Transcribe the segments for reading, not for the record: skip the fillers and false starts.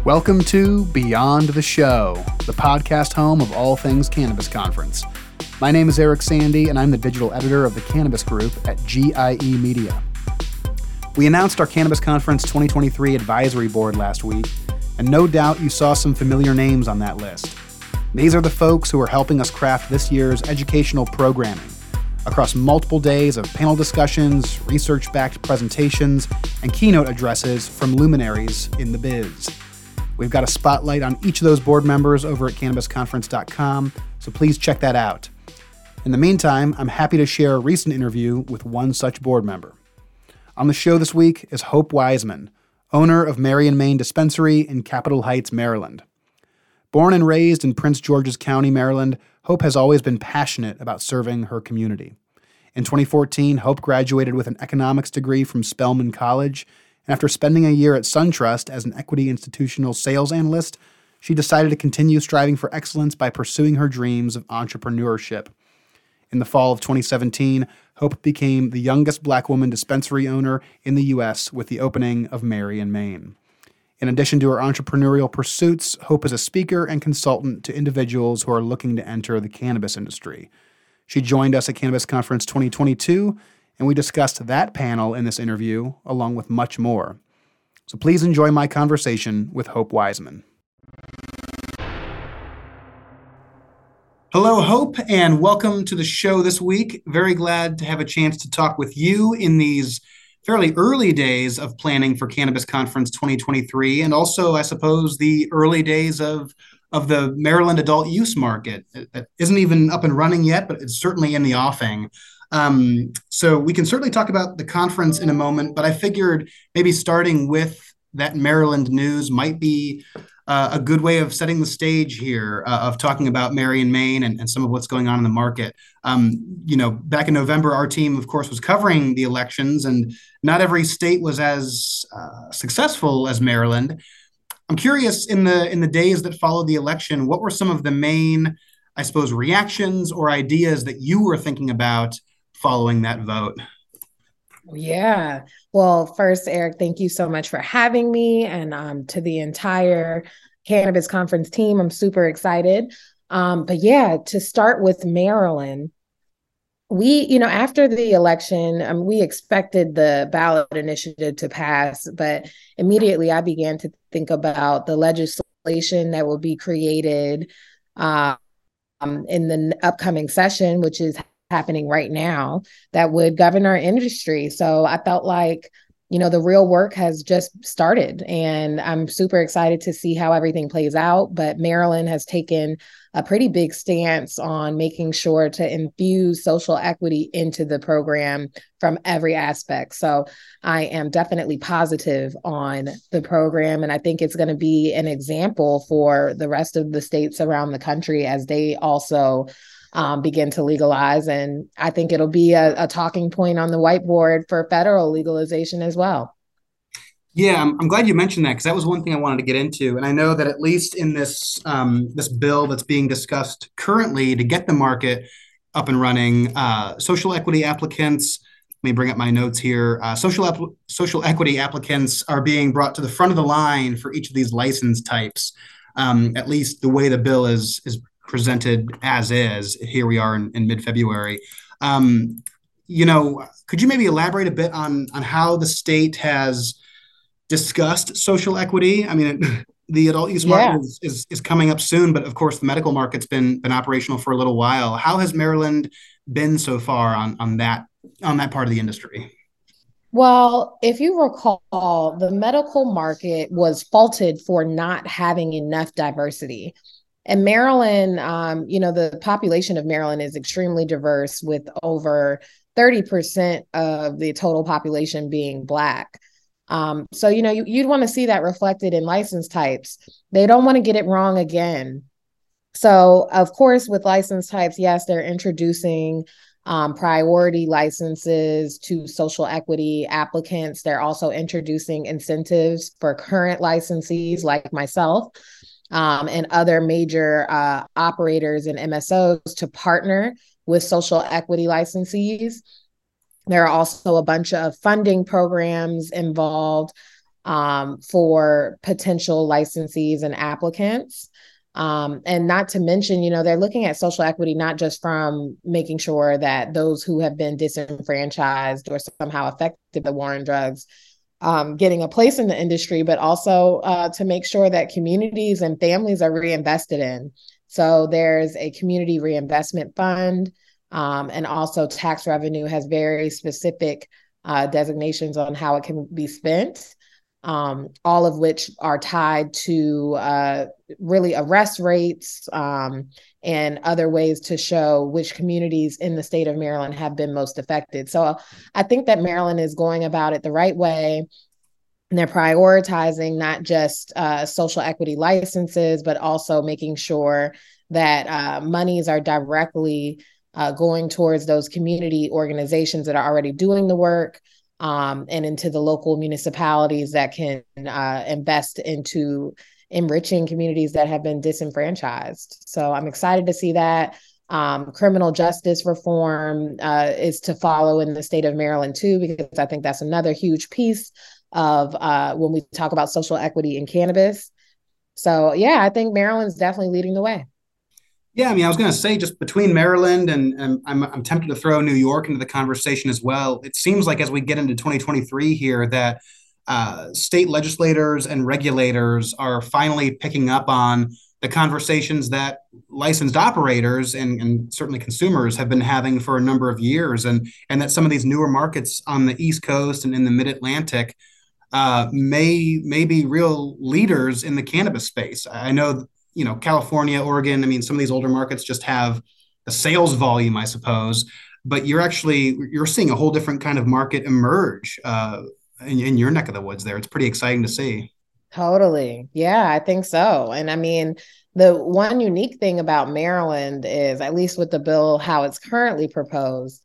Welcome to Beyond the Show, the podcast home of all things Cannabis Conference. My name is Eric Sandy, and I'm the digital editor of the Cannabis Group at GIE Media. We announced our Cannabis Conference 2023 advisory board last week, and no doubt you saw some familiar names on that list. These are the folks who are helping us craft this year's educational programming across multiple days of panel discussions, research-backed presentations, and keynote addresses from luminaries in the biz. We've got a spotlight on each of those board members over at cannabisconference.com, so please check that out. In the meantime, I'm happy to share a recent interview with one such board member. On the show this week is Hope Wiseman, owner of Mary and Main Dispensary in Capitol Heights, Maryland. Born and raised in Prince George's County, Maryland, Hope has always been passionate about serving her community. In 2014, Hope graduated with an economics degree from Spelman College, and after spending a year at SunTrust as an equity institutional sales analyst, she decided to continue striving for excellence by pursuing her dreams of entrepreneurship. In the fall of 2017, Hope became the youngest Black woman dispensary owner in the U.S. with the opening of Mary and Main. In addition to her entrepreneurial pursuits, Hope is a speaker and consultant to individuals who are looking to enter the cannabis industry. She joined us at Cannabis Conference 2022, and we discussed that panel in this interview, along with much more. So please enjoy my conversation with Hope Wiseman. Hello, Hope, and welcome to the show this week. Very glad to have a chance to talk with you in these fairly early days of planning for Cannabis Conference 2023, and also, I suppose, the early days of the Maryland adult use market. It isn't even up and running yet, but it's certainly in the offing. So we can certainly talk about the conference in a moment, but I figured maybe starting with that Maryland news might be a good way of setting the stage here, of talking about Mary and Main and some of what's going on in the market. Back in November, our team, of course, was covering the elections, and not every state was as successful as Maryland. I'm curious, in the days that followed the election, what were some of the main, I suppose, reactions or ideas that you were thinking about following that vote? Yeah. Well, first, Eric, thank you so much for having me, and to the entire Cannabis Conference team. I'm super excited. But yeah, to start with Maryland, after the election, we expected the ballot initiative to pass, but immediately I began to think about the legislation that will be created in the upcoming session, which is happening right now, that would govern our industry. So I felt like, the real work has just started, and I'm super excited to see how everything plays out. But Maryland has taken a pretty big stance on making sure to infuse social equity into the program from every aspect. So I am definitely positive on the program, and I think it's going to be an example for the rest of the states around the country as they also begin to legalize. And I think it'll be a talking point on the whiteboard for federal legalization as well. Yeah, I'm glad you mentioned that, because that was one thing I wanted to get into. And I know that at least in this bill that's being discussed currently to get the market up and running, social equity applicants, let me bring up my notes here, social equity applicants are being brought to the front of the line for each of these license types, at least the way the bill is presented as is. Here we are in mid-February. Could you maybe elaborate a bit on how the state has discussed social equity? I mean, the adult use market is coming up soon, but of course the medical market's been operational for a little while. How has Maryland been so far on that part of the industry? Well, if you recall, the medical market was faulted for not having enough diversity. And Maryland, the population of Maryland is extremely diverse, with over 30% of the total population being Black. So, you'd want to see that reflected in license types. They don't want to get it wrong again. So, of course, with license types, yes, they're introducing priority licenses to social equity applicants. They're also introducing incentives for current licensees like myself, and other major operators and MSOs to partner with social equity licensees. There are also a bunch of funding programs involved. for potential licensees and applicants. And not to mention, they're looking at social equity, not just from making sure that those who have been disenfranchised or somehow affected by the war on drugs getting a place in the industry, but also to make sure that communities and families are reinvested in. So there's a community reinvestment fund, and also tax revenue has very specific designations on how it can be spent. All of which are tied to really arrest rates and other ways to show which communities in the state of Maryland have been most affected. So I think that Maryland is going about it the right way. And they're prioritizing not just social equity licenses, but also making sure that monies are directly going towards those community organizations that are already doing the work, and into the local municipalities that can invest into enriching communities that have been disenfranchised. So I'm excited to see that. Criminal justice reform is to follow in the state of Maryland too, because I think that's another huge piece of when we talk about social equity in cannabis. So yeah, I think Maryland's definitely leading the way. Yeah, I mean, I was going to say just between Maryland and I'm tempted to throw New York into the conversation as well. It seems like as we get into 2023 here that state legislators and regulators are finally picking up on the conversations that licensed operators and certainly consumers have been having for a number of years, and that some of these newer markets on the East Coast and in the Mid-Atlantic may be real leaders in the cannabis space. I know California, Oregon, I mean, some of these older markets just have a sales volume, I suppose, but you're seeing a whole different kind of market emerge in your neck of the woods there. It's pretty exciting to see. Totally. Yeah, I think so. And I mean, the one unique thing about Maryland is, at least with the bill, how it's currently proposed,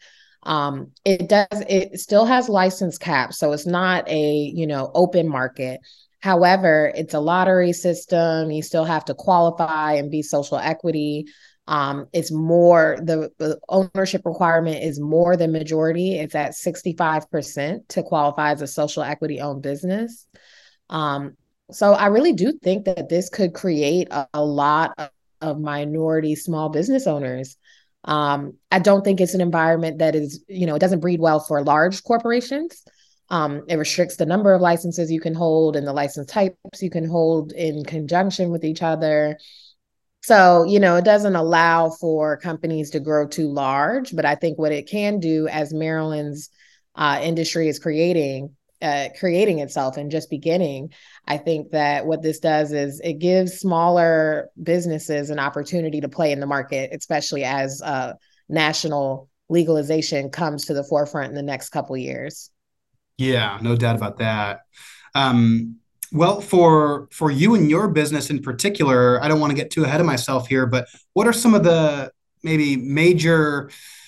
it still has license caps. So it's not open market. However, it's a lottery system. You still have to qualify and be social equity. It's more, the ownership requirement is more than majority. It's at 65% to qualify as a social equity owned business. So I really do think that this could create a lot of minority small business owners. I don't think it's an environment that is, it doesn't breed well for large corporations. It restricts the number of licenses you can hold and the license types you can hold in conjunction with each other. So, it doesn't allow for companies to grow too large, but I think what it can do, as Maryland's industry is creating itself and just beginning, I think that what this does is it gives smaller businesses an opportunity to play in the market, especially as national legalization comes to the forefront in the next couple of years. Yeah, no doubt about that. Well, for you and your business in particular, I don't want to get too ahead of myself here, but what are some of the maybe major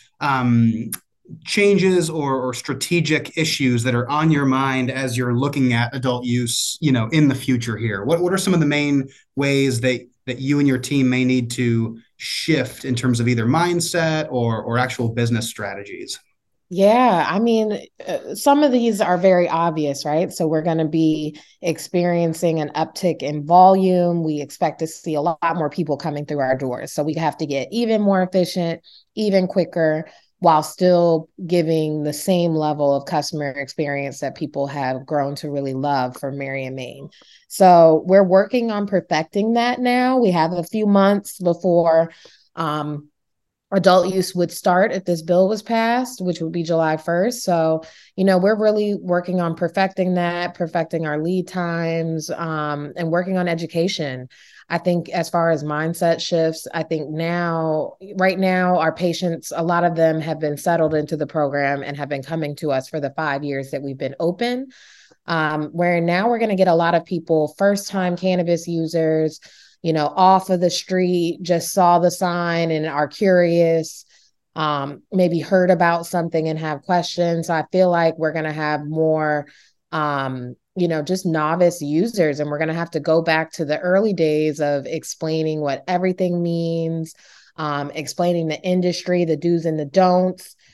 changes or strategic issues that are on your mind as you're looking at adult use, in the future here? What are some of the main ways that you and your team may need to shift in terms of either mindset or actual business strategies? Yeah, I mean, some of these are very obvious, right? So we're going to be experiencing an uptick in volume. We expect to see a lot more people coming through our doors. So we have to get even more efficient, even quicker, while still giving the same level of customer experience that people have grown to really love for Mary & Main. So we're working on perfecting that now. We have a few months before adult use would start if this bill was passed, which would be July 1st. So, we're really working on perfecting that, perfecting our lead times, and working on education. I think as far as mindset shifts, I think right now, our patients, a lot of them have been settled into the program and have been coming to us for the 5 years that we've been open. Where now we're going to get a lot of people, first-time cannabis users, off of the street, just saw the sign and are curious, maybe heard about something and have questions. So I feel like we're going to have more, just novice users, and we're going to have to go back to the early days of explaining what everything means, explaining the industry, the do's and the don'ts,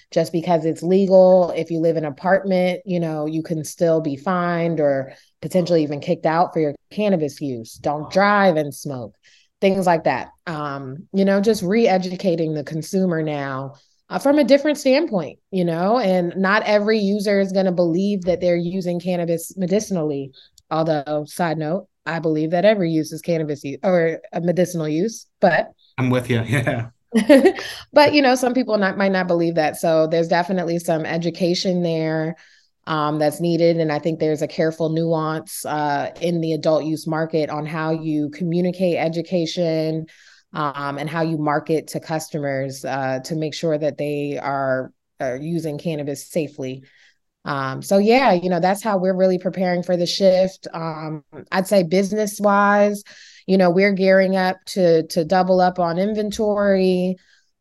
just because it's legal. If you live in an apartment, you can still be fined or potentially even kicked out for your cannabis use. Don't drive and smoke, things like that. Just re-educating the consumer now from a different standpoint, and not every user is going to believe that they're using cannabis medicinally. Although, side note, I believe that every use is cannabis use or a medicinal use, but I'm with you. Yeah. but some people might not believe that. So there's definitely some education there that's needed. And I think there's a careful nuance in the adult use market on how you communicate education and how you market to customers to make sure that they are using cannabis safely. So yeah, that's how we're really preparing for the shift. I'd say business wise, we're gearing up to double up on inventory,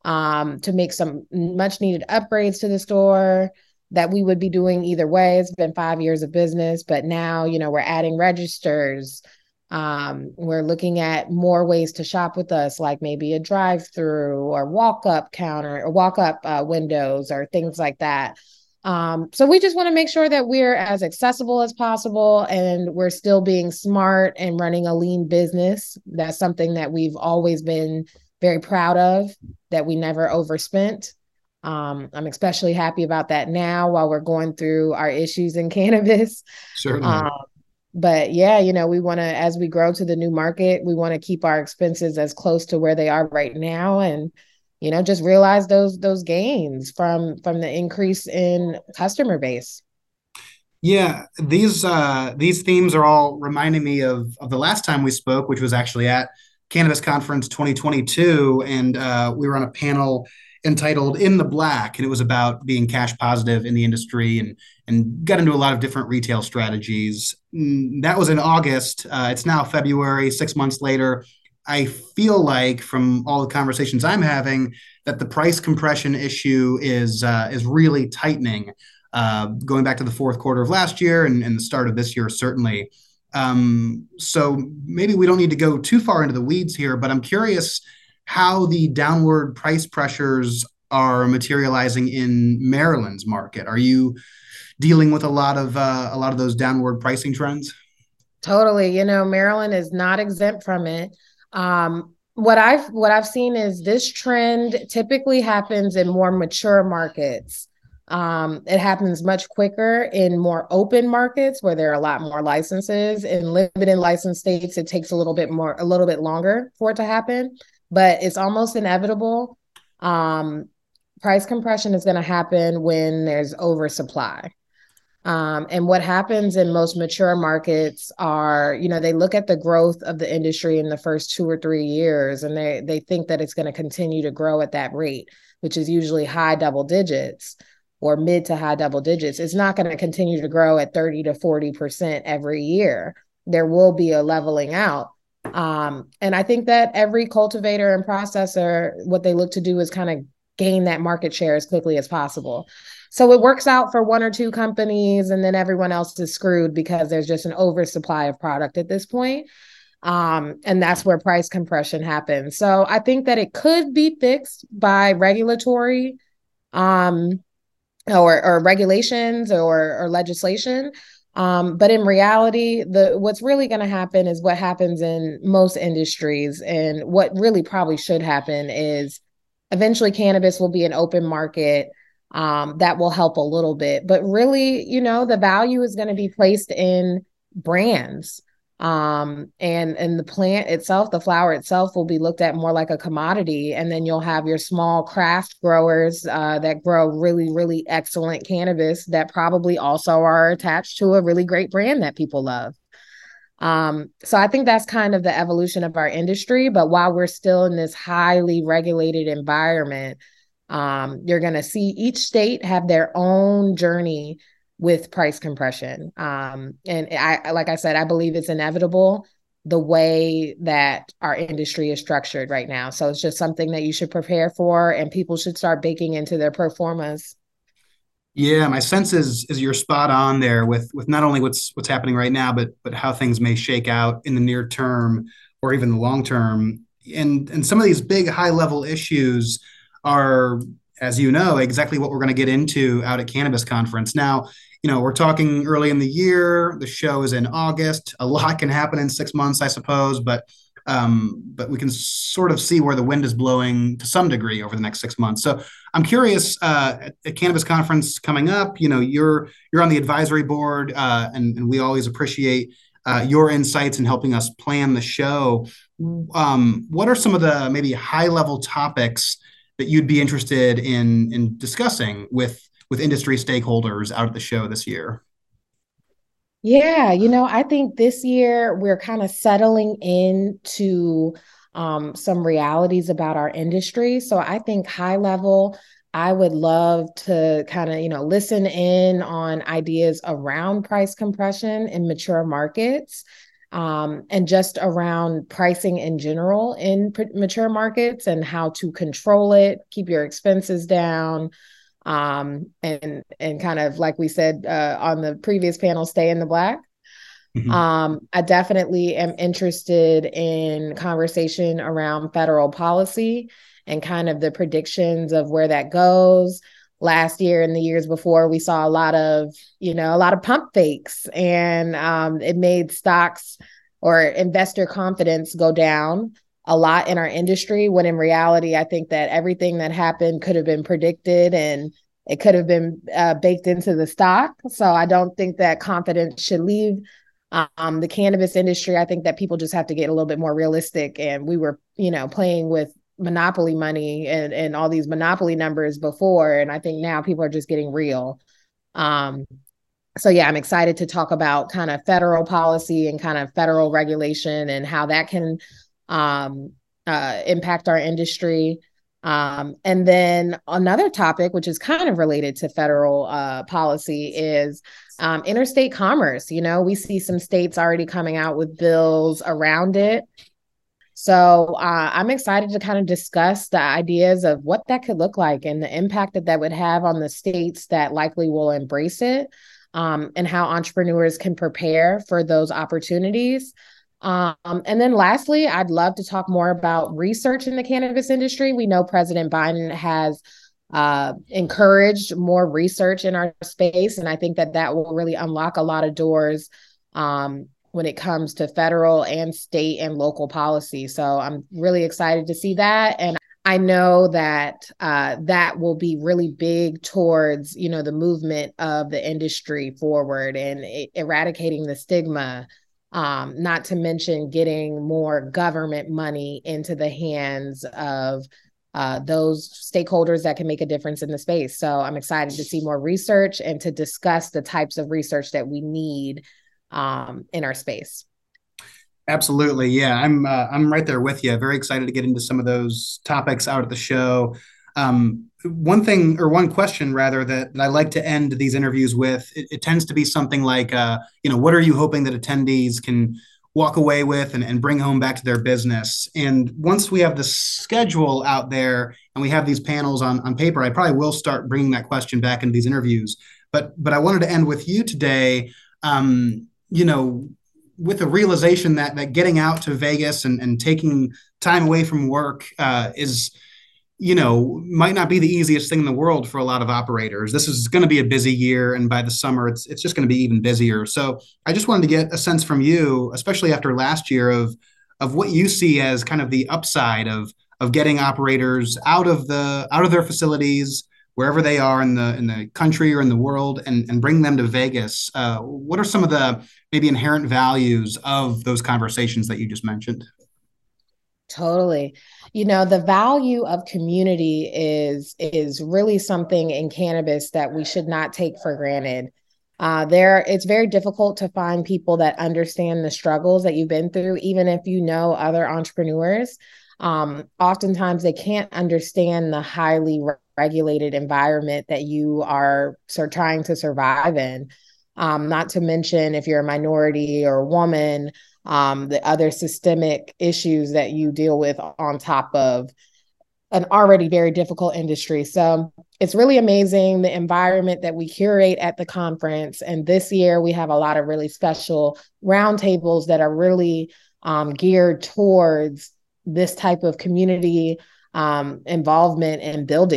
to make some much needed upgrades to the store that we would be doing either way. It's been 5 years of business, but now, we're adding registers. We're looking at more ways to shop with us, like maybe a drive-through or walk-up counter or walk-up windows or things like that. So we just want to make sure that we're as accessible as possible and we're still being smart and running a lean business. That's something that we've always been very proud of, that we never overspent. I'm especially happy about that now while we're going through our issues in cannabis. Certainly. But yeah, we want to, as we grow to the new market, we want to keep our expenses as close to where they are right now, and just realize those gains from the increase in customer base. Yeah, these themes are all reminding me of the last time we spoke, which was actually at Cannabis Conference 2022, and we were on a panel entitled "In the Black," and it was about being cash positive in the industry, and got into a lot of different retail strategies. That was in August. It's now February, 6 months later. I feel like from all the conversations I'm having that the price compression issue is really tightening, going back to the fourth quarter of last year and the start of this year, certainly. So maybe we don't need to go too far into the weeds here, but I'm curious how the downward price pressures are materializing in Maryland's market. Are you dealing with a lot of those downward pricing trends? Totally. Maryland is not exempt from it. What I've seen is this trend typically happens in more mature markets. It happens much quicker in more open markets where there are a lot more licenses. In limited license states, it takes a little bit longer for it to happen, but it's almost inevitable. Price compression is going to happen when there's oversupply. And what happens in most mature markets are, they look at the growth of the industry in the first 2 or 3 years, and they think that it's going to continue to grow at that rate, which is usually high double digits or mid to high double digits. It's not going to continue to grow at 30 to 40% every year. There will be a leveling out. And I think that every cultivator and processor, what they look to do is kind of gain that market share as quickly as possible. So it works out for 1 or 2 companies, and then everyone else is screwed because there's just an oversupply of product at this point. And that's where price compression happens. So I think that it could be fixed by regulatory or regulations or legislation. But in reality, what's really going to happen is what happens in most industries. And what really probably should happen is eventually cannabis will be an open market. That will help a little bit, but really, the value is going to be placed in brands. And the plant itself, the flower itself, will be looked at more like a commodity. And then you'll have your small craft growers that grow really, really excellent cannabis that probably also are attached to a really great brand that people love. So I think that's kind of the evolution of our industry. But while we're still in this highly regulated environment, you're going to see each state have their own journey with price compression. And like I said, I believe it's inevitable the way that our industry is structured right now. So it's just something that you should prepare for, and people should start baking into their pro formas. Yeah, my sense is you're spot on there with not only what's happening right now, but how things may shake out in the near term or even the long term. And some of these big high level issues are as you know, exactly what we're going to get into out at Cannabis Conference. Now, we're talking early in the year. The show is in August. A lot can happen in 6 months, I suppose, but we can sort of see where the wind is blowing to some degree over the next 6 months. So I'm curious, at Cannabis Conference coming up, you're on the advisory board, and we always appreciate your insights in helping us plan the show. What are some of the maybe high level topics that you'd be interested in discussing with industry stakeholders out at the show this year? Yeah, I think this year we're kind of settling into some realities about our industry. So I think high level, I would love to kind of, listen in on ideas around price compression in mature markets, and just around pricing in general in mature markets and how to control it, keep your expenses down, and kind of like we said on the previous panel, stay in the black. Mhm. I definitely am interested in conversation around federal policy and kind of the predictions of where that goes. Last year and the years before, we saw a lot of pump fakes, and it made stocks or investor confidence go down a lot in our industry, when in reality, I think that everything that happened could have been predicted and it could have been baked into the stock. So I don't think that confidence should leave the cannabis industry. I think that people just have to get a little bit more realistic. And we were, playing with monopoly money and all these monopoly numbers before. And I think now people are just getting real. So yeah, I'm excited to talk about kind of federal policy and kind of federal regulation and how that can impact our industry. And then another topic, which is kind of related to federal policy, is interstate commerce. We see some states already coming out with bills around it. So I'm excited to kind of discuss the ideas of what that could look like and the impact that would have on the states that likely will embrace it, and how entrepreneurs can prepare for those opportunities. And then lastly, I'd love to talk more about research in the cannabis industry. We know President Biden has encouraged more research in our space, and I think that will really unlock a lot of doors when it comes to federal and state and local policy. So I'm really excited to see that. And I know that that will be really big towards, the movement of the industry forward and eradicating the stigma. Not to mention getting more government money into the hands of those stakeholders that can make a difference in the space. So I'm excited to see more research and to discuss the types of research that we need in our space. Absolutely. Yeah, I'm right there with you. Very excited to get into some of those topics out at the show. One thing, or one question rather, that I like to end these interviews with, it tends to be something like, what are you hoping that attendees can walk away with and bring home back to their business? And once we have the schedule out there and we have these panels on paper, I probably will start bringing that question back into these interviews. But I wanted to end with you today, with a realization that getting out to Vegas and taking time away from work is, might not be the easiest thing in the world for a lot of operators. This is going to be a busy year, and by the summer, it's just going to be even busier. So I just wanted to get a sense from you, especially after last year, of what you see as kind of the upside of getting operators out of their facilities, wherever they are in the country or in the world, and bring them to Vegas. What are some of the maybe inherent values of those conversations that you just mentioned? Totally. The value of community is really something in cannabis that we should not take for granted. It's very difficult to find people that understand the struggles that you've been through, even if you know other entrepreneurs. Oftentimes they can't understand the highly regulated environment that you are trying to survive in. Not to mention if you're a minority or a woman, the other systemic issues that you deal with on top of an already very difficult industry. So it's really amazing the environment that we curate at the conference. And this year we have a lot of really special roundtables that are really geared towards this type of community involvement and building.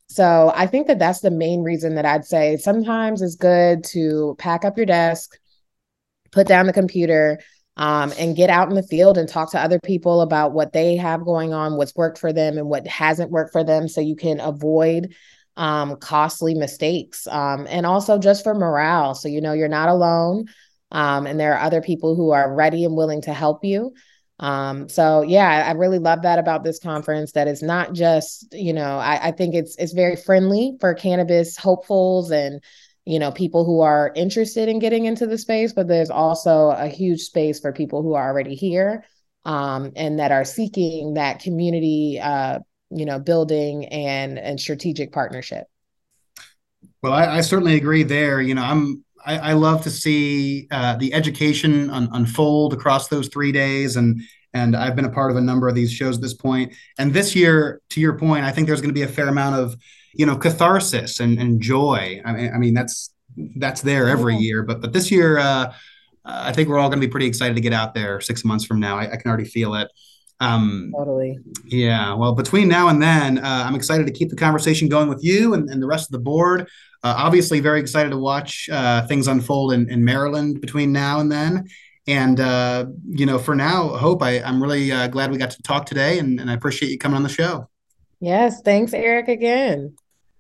So I think that that's the main reason that I'd say sometimes it's good to pack up your desk, put down the computer, and get out in the field and talk to other people about what they have going on, what's worked for them and what hasn't worked for them, so you can avoid costly mistakes. And also just for morale. So, you're not alone. And there are other people who are ready and willing to help you. So yeah, I really love that about this conference, that it's not just, I think it's very friendly for cannabis hopefuls and, people who are interested in getting into the space, but there's also a huge space for people who are already here, and that are seeking that community, building and strategic partnership. Well, I certainly agree there. I love to see the education unfold across those 3 days, and I've been a part of a number of these shows at this point. And this year, to your point, I think there's going to be a fair amount of catharsis and joy. I mean that's there every year, but this year, I think we're all going to be pretty excited to get out there 6 months from now. I can already feel it. Totally. Yeah. Well, between now and then, I'm excited to keep the conversation going with you and the rest of the board. Obviously, very excited to watch things unfold in Maryland between now and then. And, for now, Hope, I'm really glad we got to talk today, and I appreciate you coming on the show. Yes. Thanks, Eric, again.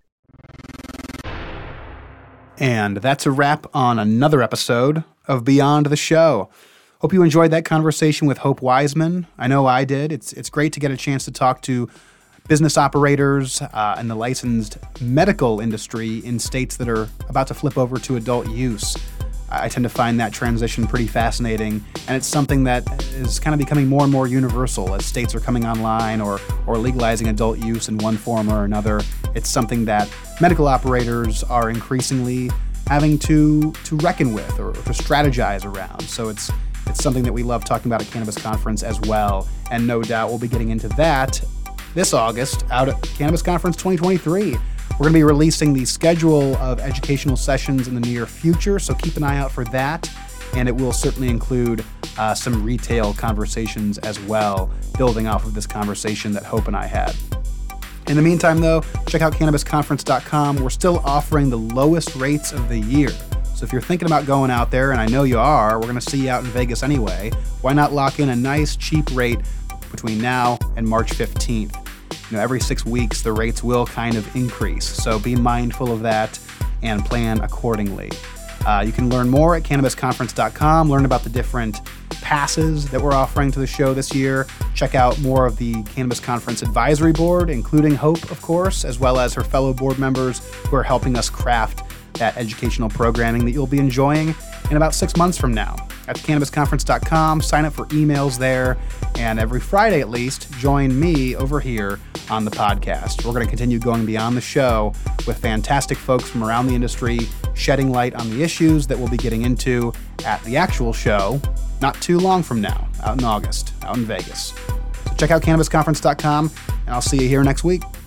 And that's a wrap on another episode of Beyond the Show. Hope you enjoyed that conversation with Hope Wiseman. I know I did. It's great to get a chance to talk to business operators and the licensed medical industry in states that are about to flip over to adult use. I tend to find that transition pretty fascinating, and it's something that is kind of becoming more and more universal as states are coming online or legalizing adult use in one form or another. It's something that medical operators are increasingly having to reckon with or to strategize around. So it's something that we love talking about at Cannabis Conference as well, and no doubt we'll be getting into that this August out at Cannabis Conference 2023. We're going to be releasing the schedule of educational sessions in the near future, so keep an eye out for that. And it will certainly include some retail conversations as well, building off of this conversation that Hope and I had. In the meantime, though, check out CannabisConference.com. We're still offering the lowest rates of the year. So if you're thinking about going out there, and I know you are, we're going to see you out in Vegas anyway, why not lock in a nice, cheap rate between now and March 15th? Every 6 weeks, the rates will kind of increase. So be mindful of that and plan accordingly. You can learn more at CannabisConference.com, learn about the different passes that we're offering to the show this year. Check out more of the Cannabis Conference Advisory Board, including Hope, of course, as well as her fellow board members who are helping us craft that educational programming that you'll be enjoying in about 6 months from now. At CannabisConference.com, sign up for emails there, and every Friday at least, join me over here on the podcast. We're going to continue going beyond the show with fantastic folks from around the industry, shedding light on the issues that we'll be getting into at the actual show not too long from now, out in August, out in Vegas. So check out CannabisConference.com, and I'll see you here next week.